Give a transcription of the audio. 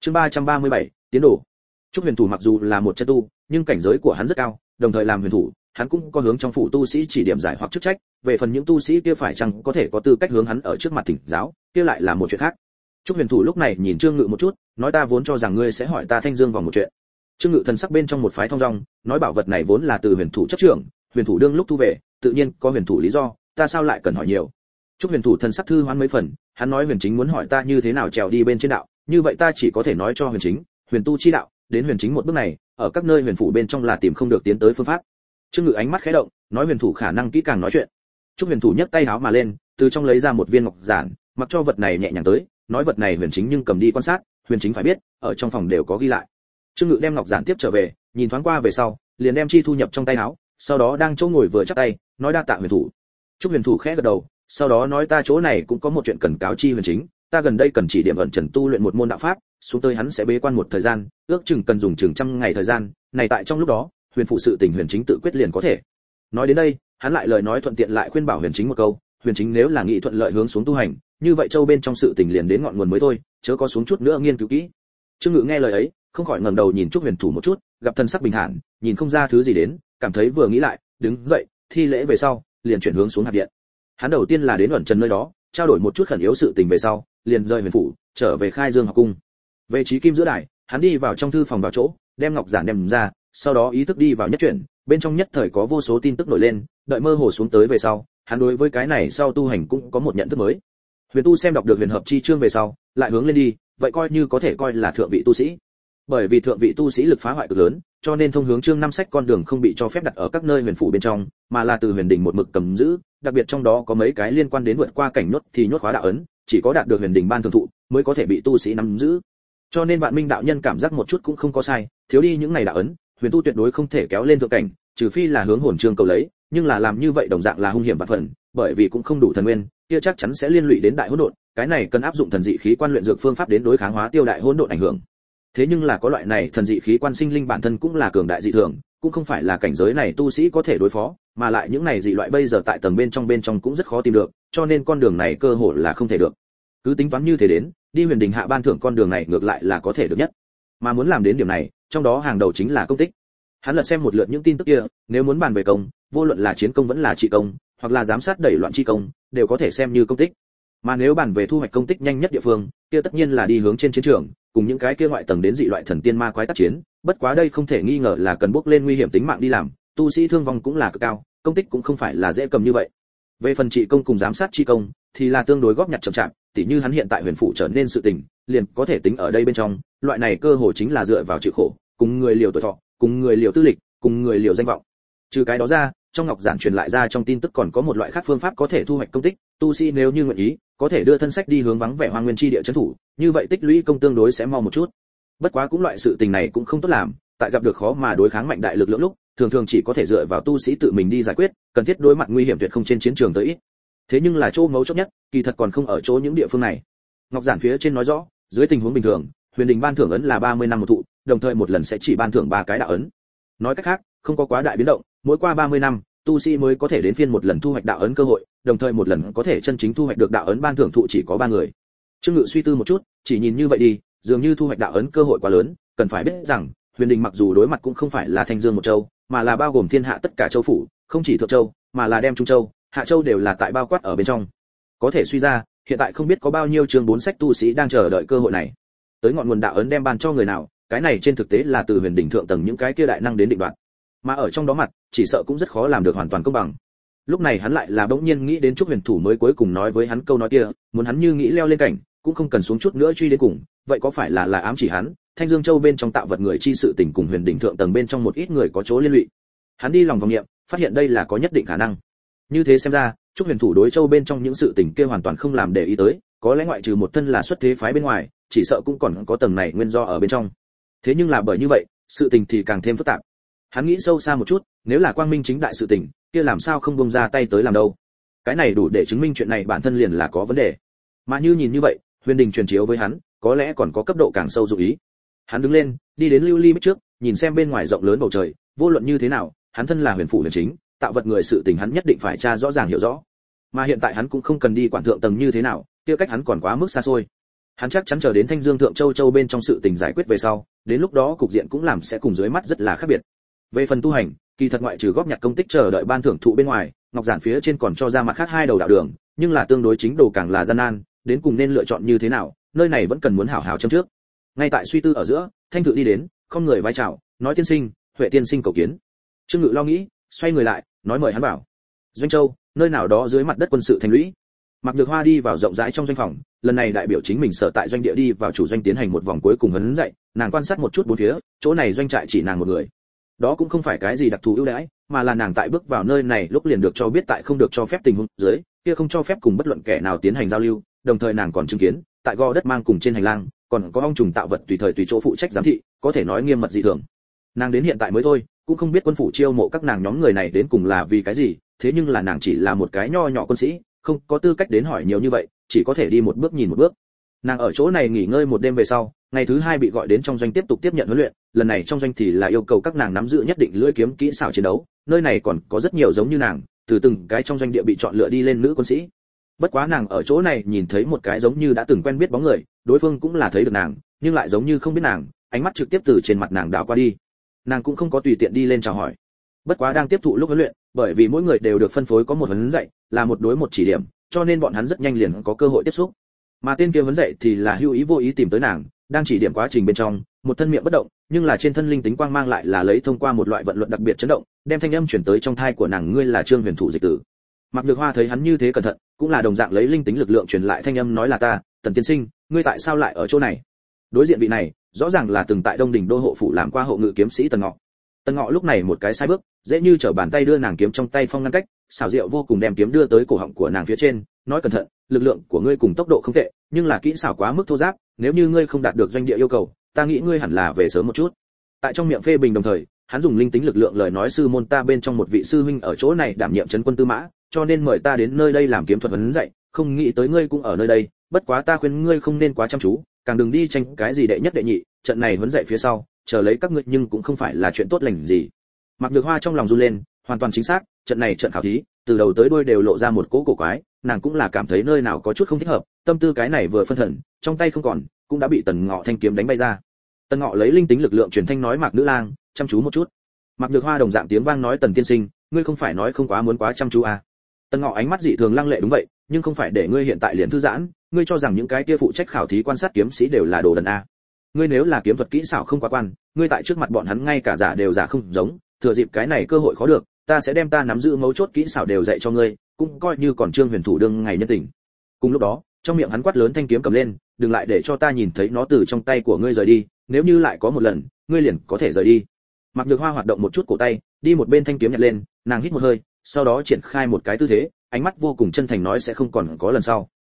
Chương 337, tiến độ. Trúc Huyền Thủ mặc dù là một chân tu, nhưng cảnh giới của hắn rất cao, đồng thời làm huyền thủ, hắn cũng có hướng trong phủ tu sĩ chỉ điểm giải hoặc chức trách, về phần những tu sĩ kia phải chăng có thể có tư cách hướng hắn ở trước mặt thỉnh giáo, kia lại là một chuyện khác. Trúc Huyền Thủ lúc này nhìn Trương Ngự một chút, nói ta vốn cho rằng ngươi sẽ hỏi ta Thanh Dương vòng một chuyện. Trương Ngự thần sắc bên trong một phái thong dong, nói bảo vật này vốn là từ huyền thủ chấp trưởng, huyền thủ đương lúc thu về, tự nhiên có huyền thủ lý do, ta sao lại cần hỏi nhiều. Trúc Huyền Thủ thần sắc thư hoán mấy phần, hắn nói Huyền Chính muốn hỏi ta như thế nào trèo đi bên trên đạo, như vậy ta chỉ có thể nói cho Huyền Chính, huyền tu chi đạo, đến Huyền Chính một bước này, ở các nơi huyền phủ bên trong là tìm không được tiến tới phương pháp. Trương Ngự ánh mắt khẽ động, nói Huyền Thủ khả năng kỹ càng nói chuyện. Trúc Huyền Thủ nhấc tay háo mà lên, từ trong lấy ra một viên ngọc giản, mặc cho vật này nhẹ nhàng tới, nói vật này Huyền Chính nhưng cầm đi quan sát, Huyền Chính phải biết, ở trong phòng đều có ghi lại. Trương Ngự đem ngọc giản tiếp trở về, nhìn thoáng qua về sau, liền đem chi thu nhập trong tay áo, sau đó đang chỗ ngồi vừa chắp tay, nói đa tạ Huyền Thủ. Trúc Huyền Thủ khẽ gật đầu, sau đó nói ta chỗ này cũng có một chuyện cần cáo chi Huyền Chính, ta gần đây cần chỉ điểm ẩn trần tu luyện một môn đạo pháp, xuống tới hắn sẽ bế quan một thời gian, ước chừng cần dùng chừng trăm ngày thời gian, này tại trong lúc đó, Huyền phụ sự tình Huyền Chính tự quyết liền có thể. Nói đến đây, hắn lại lời nói thuận tiện lại khuyên bảo Huyền Chính một câu, Huyền Chính nếu là nghị thuận lợi hướng xuống tu hành, như vậy châu bên trong sự tình liền đến ngọn nguồn mới thôi, chớ có xuống chút nữa nghiên cứu kỹ. Trương Ngự nghe lời ấy, không khỏi ngẩng đầu nhìn Trúc Huyền Thủ một chút, gặp thân sắc bình thản, nhìn không ra thứ gì đến, cảm thấy vừa nghĩ lại, đứng dậy, thi lễ về sau, liền chuyển hướng xuống hạt điện. Hắn đầu tiên là đến ẩn trần nơi đó, trao đổi một chút khẩn yếu sự tình về sau, liền rời huyền phủ, trở về Khai Dương học cung. Về trí kim giữa đài, hắn đi vào trong thư phòng vào chỗ, đem ngọc giản đem ra, sau đó ý thức đi vào nhất chuyển, bên trong nhất thời có vô số tin tức nổi lên, đợi mơ hồ xuống tới về sau, hắn đối với cái này sau tu hành cũng có một nhận thức mới. Huyền tu xem đọc được huyền hợp chi chương về sau, lại hướng lên đi, vậy coi như có thể coi là thượng vị tu sĩ. Bởi vì thượng vị tu sĩ lực phá hoại cực lớn, cho nên thông hướng chương năm sách con đường không bị cho phép đặt ở các nơi huyền phủ bên trong, mà là từ huyền đỉnh một mực cầm giữ, đặc biệt trong đó có mấy cái liên quan đến vượt qua cảnh nhốt thì nhốt khóa đạo ấn, chỉ có đạt được huyền đỉnh ban thường thụ mới có thể bị tu sĩ nắm giữ. Cho nên Vạn Minh đạo nhân cảm giác một chút cũng không có sai, thiếu đi những này đạo ấn, huyền tu tuyệt đối không thể kéo lên thượng cảnh, trừ phi là hướng hồn chương cầu lấy, nhưng là làm như vậy đồng dạng là hung hiểm và phần, bởi vì cũng không đủ thần nguyên, kia chắc chắn sẽ liên lụy đến đại hỗn độn, cái này cần áp dụng thần dị khí quan luyện dược phương pháp đến đối kháng hóa tiêu đại hỗn độn ảnh hưởng. Thế nhưng là có loại này thần dị khí quan sinh linh bản thân cũng là cường đại dị thường, cũng không phải là cảnh giới này tu sĩ có thể đối phó, mà lại những này dị loại bây giờ tại tầng bên trong cũng rất khó tìm được, cho nên con đường này cơ hội là không thể được. Cứ tính toán như thế đến, đi huyền đình hạ ban thưởng con đường này ngược lại là có thể được nhất. Mà muốn làm đến điểm này, trong đó hàng đầu chính là công tích. Hắn lật xem một lượt những tin tức kia, nếu muốn bàn về công, vô luận là chiến công vẫn là trị công, hoặc là giám sát đẩy loạn chi công, đều có thể xem như công tích. Mà nếu bàn về thu hoạch công tích nhanh nhất địa phương, kia tất nhiên là đi hướng trên chiến trường, cùng những cái kia ngoại tầng đến dị loại thần tiên ma quái tác chiến, bất quá đây không thể nghi ngờ là cần bước lên nguy hiểm tính mạng đi làm, tu sĩ thương vong cũng là cực cao, công tích cũng không phải là dễ cầm như vậy. Về phần trị công cùng giám sát chi công, thì là tương đối góp nhặt chậm chạp, tỉ như hắn hiện tại huyền phủ trở nên sự tình, liền có thể tính ở đây bên trong, loại này cơ hội chính là dựa vào chịu khổ, cùng người liều tuổi thọ, cùng người liều tư lịch, cùng người liều danh vọng. Trừ cái đó ra, trong ngọc giản truyền lại ra trong tin tức còn có một loại khác phương pháp có thể thu hoạch công tích, tu sĩ nếu như nguyện ý, có thể đưa thân sách đi hướng vắng vẻ hoang nguyên chi địa trấn thủ, như vậy tích lũy công tương đối sẽ mau một chút. Bất quá cũng loại sự tình này cũng không tốt làm, tại gặp được khó mà đối kháng mạnh đại lực lượng lúc, thường thường chỉ có thể dựa vào tu sĩ tự mình đi giải quyết, cần thiết đối mặt nguy hiểm tuyệt không trên chiến trường tới ít. Thế nhưng là chỗ mấu chốt nhất, kỳ thật còn không ở chỗ những địa phương này. Ngọc giản phía trên nói rõ, dưới tình huống bình thường, huyền đình ban thưởng ấn là 30 năm một thụ, đồng thời một lần sẽ chỉ ban thưởng 3 cái đạo ấn. Nói cách khác, không có quá đại biến động, mỗi qua 30 năm, tu sĩ mới có thể đến phiên một lần thu hoạch đạo ấn cơ hội, đồng thời một lần có thể chân chính thu hoạch được đạo ấn ban thưởng thụ chỉ có 3 người. Trương Ngự suy tư một chút, chỉ nhìn như vậy đi, dường như thu hoạch đạo ấn cơ hội quá lớn, cần phải biết rằng, huyền đình mặc dù đối mặt cũng không phải là Thanh Dương một châu, mà là bao gồm thiên hạ tất cả châu phủ, không chỉ Thượng Châu, mà là đem Trung Châu, Hạ Châu đều là tại bao quát ở bên trong. Có thể suy ra, hiện tại không biết có bao nhiêu chương 4 sách tu sĩ đang chờ đợi cơ hội này. Tới ngọn nguồn đạo ấn đem ban cho người nào, cái này trên thực tế là từ huyền đỉnh thượng tầng những cái kia đại năng đến định đoạt. Mà ở trong đó mặt, chỉ sợ cũng rất khó làm được hoàn toàn công bằng. Lúc này hắn lại là bỗng nhiên nghĩ đến Trúc Huyền Thủ mới cuối cùng nói với hắn câu nói kia, muốn hắn như nghĩ leo lên cảnh, cũng không cần xuống chút nữa truy đến cùng, vậy có phải là ám chỉ hắn, Thanh Dương Châu bên trong tạo vật người chi sự tình cùng huyền đỉnh thượng tầng bên trong một ít người có chỗ liên lụy. Hắn đi lòng vòng niệm, phát hiện đây là có nhất định khả năng. Như thế xem ra, Trúc Huyền Thủ đối Châu bên trong những sự tình kia hoàn toàn không làm để ý tới, có lẽ ngoại trừ một thân là xuất thế phái bên ngoài, chỉ sợ cũng còn có tầng này nguyên do ở bên trong. Thế nhưng là bởi như vậy, sự tình thì càng thêm phức tạp. Hắn nghĩ sâu xa một chút, nếu là quang minh chính đại sự tình, kia làm sao không buông ra tay tới làm đâu? Cái này đủ để chứng minh chuyện này bản thân liền là có vấn đề. Mà như nhìn như vậy, huyền đình truyền chiếu với hắn, có lẽ còn có cấp độ càng sâu dụng ý. Hắn đứng lên, đi đến lưu ly bích trước, nhìn xem bên ngoài rộng lớn bầu trời, vô luận như thế nào, hắn thân là huyền phủ huyền chính, tạo vật người sự tình hắn nhất định phải tra rõ ràng hiểu rõ. Mà hiện tại hắn cũng không cần đi quản thượng tầng như thế nào, kia cách hắn còn quá mức xa xôi. Hắn chắc chắn chờ đến Thanh Dương Thượng Châu bên trong sự tình giải quyết về sau, đến lúc đó cục diện cũng làm sẽ cùng dưới mắt rất là khác biệt. Về phần tu hành, kỳ thật ngoại trừ góp nhặt công tích chờ đợi ban thưởng thụ bên ngoài, ngọc giản phía trên còn cho ra mặt khác hai đầu đạo đường, nhưng là tương đối chính đồ càng là gian nan, đến cùng nên lựa chọn như thế nào, nơi này vẫn cần muốn hảo hảo châm trước. Ngay tại suy tư ở giữa, Thanh Thự đi đến, không người vái chào, nói tiên sinh, Huệ tiên sinh cầu kiến. Trương Ngự lo nghĩ, xoay người lại, nói mời hắn bảo. Doanh Châu, nơi nào đó dưới mặt đất quân sự thành lũy. Mạc Nhược Hoa đi vào rộng rãi trong doanh phòng, lần này đại biểu chính mình sở tại doanh địa đi vào chủ doanh tiến hành một vòng cuối cùng huấn dạy, nàng quan sát một chút bốn phía, chỗ này doanh trại chỉ nàng một người. Đó cũng không phải cái gì đặc thù ưu đãi, mà là nàng tại bước vào nơi này lúc liền được cho biết tại không được cho phép tình huống dưới, kia không cho phép cùng bất luận kẻ nào tiến hành giao lưu, đồng thời nàng còn chứng kiến, tại gò đất mang cùng trên hành lang, còn có ong trùng tạo vật tùy thời tùy chỗ phụ trách giám thị, có thể nói nghiêm mật dị thường. Nàng đến hiện tại mới thôi, cũng không biết quân phủ chiêu mộ các nàng nhóm người này đến cùng là vì cái gì, thế nhưng là nàng chỉ là một cái nho nhỏ quân sĩ, không có tư cách đến hỏi nhiều như vậy, chỉ có thể đi một bước nhìn một bước. Nàng ở chỗ này nghỉ ngơi một đêm về sau, ngày thứ hai bị gọi đến trong doanh tiếp tục tiếp nhận huấn luyện, lần này trong doanh thì là yêu cầu các nàng nắm giữ nhất định lưỡi kiếm kỹ xảo chiến đấu, nơi này còn có rất nhiều giống như nàng, từ từng cái trong doanh địa bị chọn lựa đi lên nữ quân sĩ. Bất quá nàng ở chỗ này nhìn thấy một cái giống như đã từng quen biết bóng người, đối phương cũng là thấy được nàng, nhưng lại giống như không biết nàng, ánh mắt trực tiếp từ trên mặt nàng đảo qua đi. Nàng cũng không có tùy tiện đi lên chào hỏi. Bất quá đang tiếp thụ lúc huấn luyện, bởi vì mỗi người đều được phân phối có một huấn dạy, là một đối một chỉ điểm, cho nên bọn hắn rất nhanh liền có cơ hội tiếp xúc. Mà tên kia huấn dạy thì là hữu ý vô ý tìm tới nàng, đang chỉ điểm quá trình bên trong, một thân miệng bất động, nhưng là trên thân linh tính quang mang lại là lấy thông qua một loại vận luật đặc biệt chấn động, đem thanh âm truyền tới trong thai của nàng, ngươi là Trương Huyền Thủ dịch tử. Mạc Nhược Hoa thấy hắn như thế cẩn thận, cũng là đồng dạng lấy linh tính lực lượng truyền lại thanh âm nói là ta, Tần tiên sinh, ngươi tại sao lại ở chỗ này? Đối diện vị này, rõ ràng là từng tại Đông Đình đô hộ phủ làm qua hộ ngự kiếm sĩ Tần Ngọ. Tần Ngọ lúc này một cái sai bước, dễ như trở bàn tay đưa nàng kiếm trong tay phong ngăn cách, xảo diệu vô cùng đem kiếm đưa tới cổ họng của nàng phía trên, nói cẩn thận, lực lượng của ngươi cùng tốc độ không tệ, nhưng là kỹ xảo quá mức thô ráp, nếu như ngươi không đạt được doanh địa yêu cầu, ta nghĩ ngươi hẳn là về sớm một chút. Tại trong miệng phê bình đồng thời, hắn dùng linh tính lực lượng lời nói sư môn ta bên trong một vị sư huynh ở chỗ này đảm nhiệm trấn quân tư mã, cho nên mời ta đến nơi đây làm kiếm thuật huấn dạy, không nghĩ tới ngươi cũng ở nơi đây, bất quá ta khuyên ngươi không nên quá chăm chú, càng đừng đi tranh cái gì đệ nhất đệ nhị, trận này huấn dạy phía sau, chờ lấy các ngươi nhưng cũng không phải là chuyện tốt lành gì. Mạc Nhược Hoa trong lòng run lên, hoàn toàn chính xác, trận này trận khảo thí, từ đầu tới đuôi đều lộ ra một cỗ cổ quái, nàng cũng là cảm thấy nơi nào có chút không thích hợp, tâm tư cái này vừa phân thần, trong tay không còn, cũng đã bị Tần Ngọ thanh kiếm đánh bay ra. Tần Ngọ lấy linh tính lực lượng truyền thanh nói Mạc nữ lang, chăm chú một chút. Mạc Nhược Hoa đồng dạng tiếng vang nói Tần tiên sinh, ngươi không phải nói không quá muốn quá chăm chú à? Tần Ngọ ánh mắt dị thường lăng lệ đúng vậy, nhưng không phải để ngươi hiện tại liền thư giãn, ngươi cho rằng những cái kia phụ trách khảo thí quan sát kiếm sĩ đều là đồ đần à? Ngươi nếu là kiếm thuật kỹ xảo không quá quan, ngươi tại trước mặt bọn hắn ngay cả giả đều giả không giống, thừa dịp cái này cơ hội khó được, ta sẽ đem ta nắm giữ mấu chốt kỹ xảo đều dạy cho ngươi, cũng coi như còn Trương Huyền Thủ đương ngày nhân tình. Cùng lúc đó, trong miệng hắn quát lớn thanh kiếm cầm lên, đừng lại để cho ta nhìn thấy nó từ trong tay của ngươi rời đi, nếu như lại có một lần, ngươi liền có thể rời đi. Mạc Nhược Hoa hoạt động một chút cổ tay, đi một bên thanh kiếm nhặt lên, nàng hít một hơi, sau đó triển khai một cái tư thế, ánh mắt vô cùng chân thành nói sẽ không còn có lần sau.